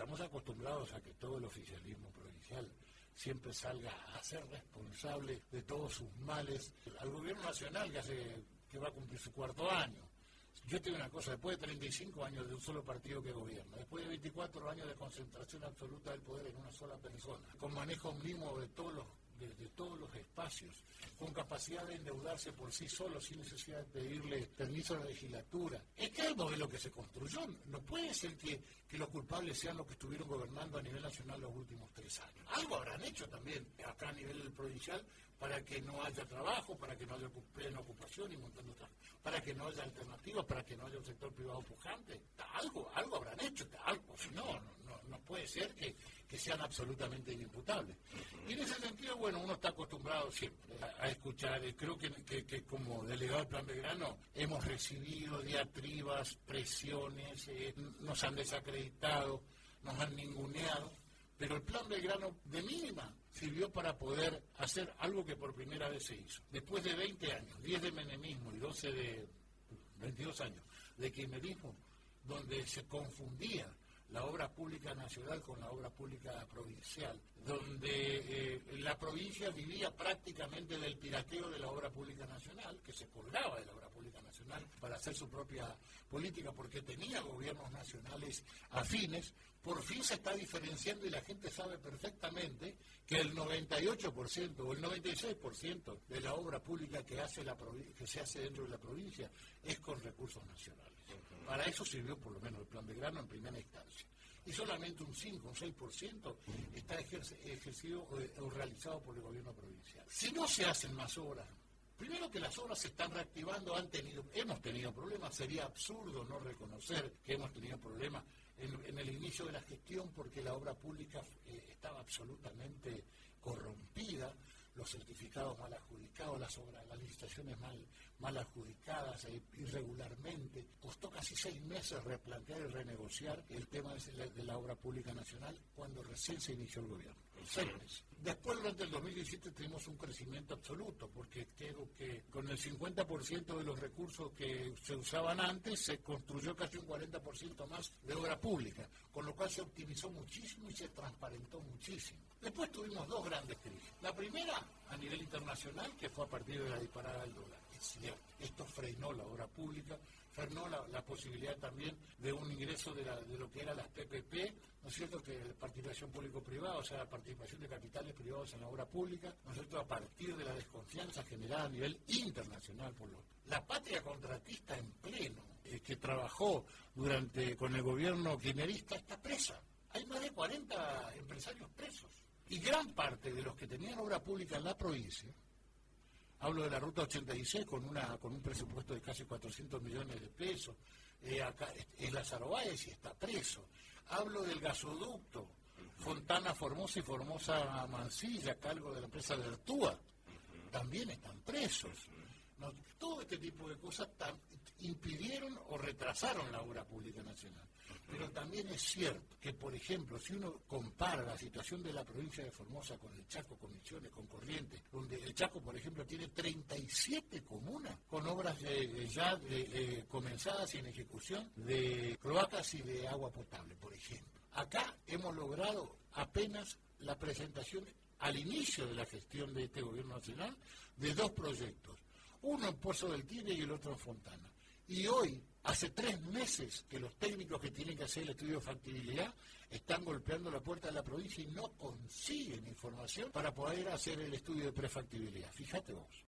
estamos acostumbrados a que todo el oficialismo provincial siempre salga a ser responsable de todos sus males al gobierno nacional que va a cumplir su 4º año. Yo te digo una cosa, después de 35 años de un solo partido que gobierna, después de 24 años de concentración absoluta del poder en una sola persona, con manejo mínimo de todos los espacios, con capacidad de endeudarse por sí solo sin necesidad de pedirle permiso a la legislatura. Es que es el modelo que se construyó. No puede ser que los culpables sean los que estuvieron gobernando a nivel nacional los últimos 3 años. Algo habrán hecho también acá a nivel provincial para que no haya trabajo, para que no haya plena ocupación y montando trabajo, para que no haya alternativas, para que no haya un sector privado pujante. Algo habrán hecho, si no puede ser que sean absolutamente inimputables. Y en ese sentido, bueno, uno está acostumbrado siempre a escuchar, creo que como delegado del Plan Belgrano hemos recibido diatribas, presiones, nos han desacreditado, nos han ninguneado, pero el Plan Belgrano de mínima sirvió para poder hacer algo que por primera vez se hizo. Después de 20 años, 10 de menemismo y 22 años de kirchnerismo, donde se confundía la obra pública nacional con la obra pública provincial, donde la provincia vivía prácticamente del pirateo de la obra pública nacional, que se colgaba de la obra pública nacional para hacer su propia política, porque tenía gobiernos nacionales afines. Por fin se está diferenciando y la gente sabe perfectamente que el 98% o el 96% de la obra pública que se hace dentro de la provincia es con recursos nacionales. Para eso sirvió por lo menos el Plan Belgrano en primera instancia. Y solamente un 5 o un 6% está ejercido o realizado por el gobierno provincial. Si no se hacen más obras, primero que las obras se están reactivando, hemos tenido problemas, sería absurdo no reconocer que hemos tenido problemas en el inicio de la gestión porque la obra pública estaba absolutamente corrompida, los certificados mal adjudicados, las licitaciones mal adjudicadas irregularmente. Costó casi 6 meses replantear y renegociar el tema de la obra pública nacional cuando recién se inició el gobierno. 6 meses. Después, durante el 2017, tuvimos un crecimiento absoluto, porque creo que con el 50% de los recursos que se usaban antes, se construyó casi un 40% más de obra pública, con lo cual se optimizó muchísimo y se transparentó muchísimo. Después tuvimos 2 grandes crisis. La primera, a nivel internacional, que fue a partir de la disparada del dólar. Es cierto, esto frenó la obra pública, frenó la posibilidad también de un ingreso de lo que eran las PPP, ¿no es cierto?, que la participación público-privada, o sea, la participación de capitales privados en la obra pública, ¿no es cierto?, a partir de la desconfianza generada a nivel internacional la patria contratista en pleno, que trabajó con el gobierno kirchnerista, está presa. Hay más de 40 empresarios presos. Y gran parte de los que tenían obra pública en la provincia, hablo de la Ruta 86 con un presupuesto de casi 400 millones de pesos, acá es Lázaro Báez y está preso. Hablo del gasoducto Fontana Formosa y Formosa Mansilla, a cargo de la empresa Vertúa, también están presos. ¿No? Todo este tipo de cosas impidieron o retrasaron la obra pública nacional. Pero también es cierto que, por ejemplo, si uno compara la situación de la provincia de Formosa con el Chaco, con Misiones, con Corrientes, donde el Chaco, por ejemplo, tiene 37 comunas con obras ya comenzadas y en ejecución de cloacas y de agua potable, por ejemplo. Acá hemos logrado apenas la presentación al inicio de la gestión de este gobierno nacional de 2 proyectos, uno en Pozo del Tigre y el otro en Fontana. Y hoy, hace 3 meses que los técnicos que tienen que hacer el estudio de factibilidad están golpeando la puerta de la provincia y no consiguen información para poder hacer el estudio de prefactibilidad. Fíjate vos.